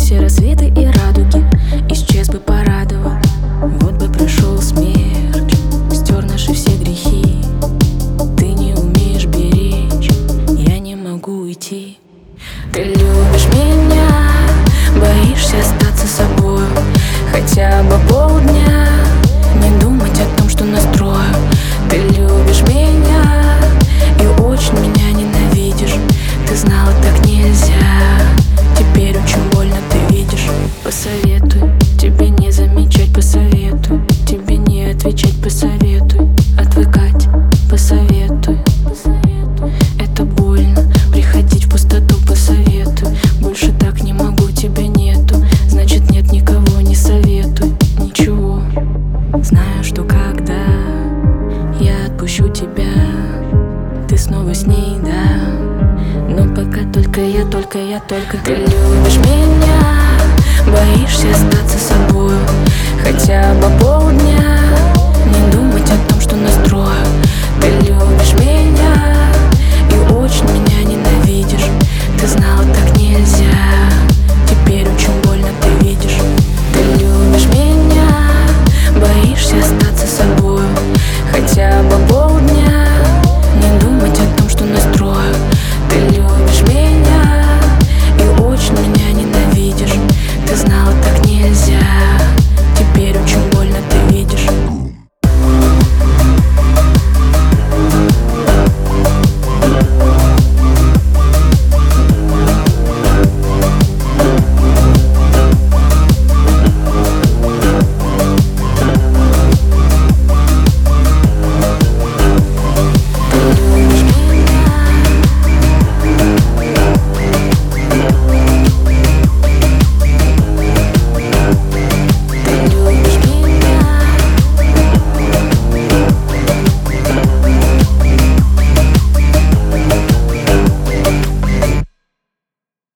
все рассветы и радуги, исчез бы, порадовал. Вот бы пришел смерч, стер наши все грехи. Ты не умеешь беречь, я не могу уйти. Ты любишь меня, боишься остаться собою, хотя бы полдня не думать о том, что настрою. Ты любишь меня и очень меня ненавидишь. Ты знала, так нельзя, теперь очень больно ты видишь. Посоветуй тебе не замечать, посоветуй тебе не отвечать, посоветуй отвыкать, посоветуй. Это больно, приходить в пустоту, посоветуй. Больше так не могу, тебя нету, значит нет никого, не советуй ничего. Знаю, что когда я отпущу тебя, ты снова с ней, да. Но пока только я. Ты любишь меня, боишься остаться собою, хотя бы полдня не думать о том, что настрою. Ты любишь меня и очень меня ненавидишь. Ты знала, так нельзя.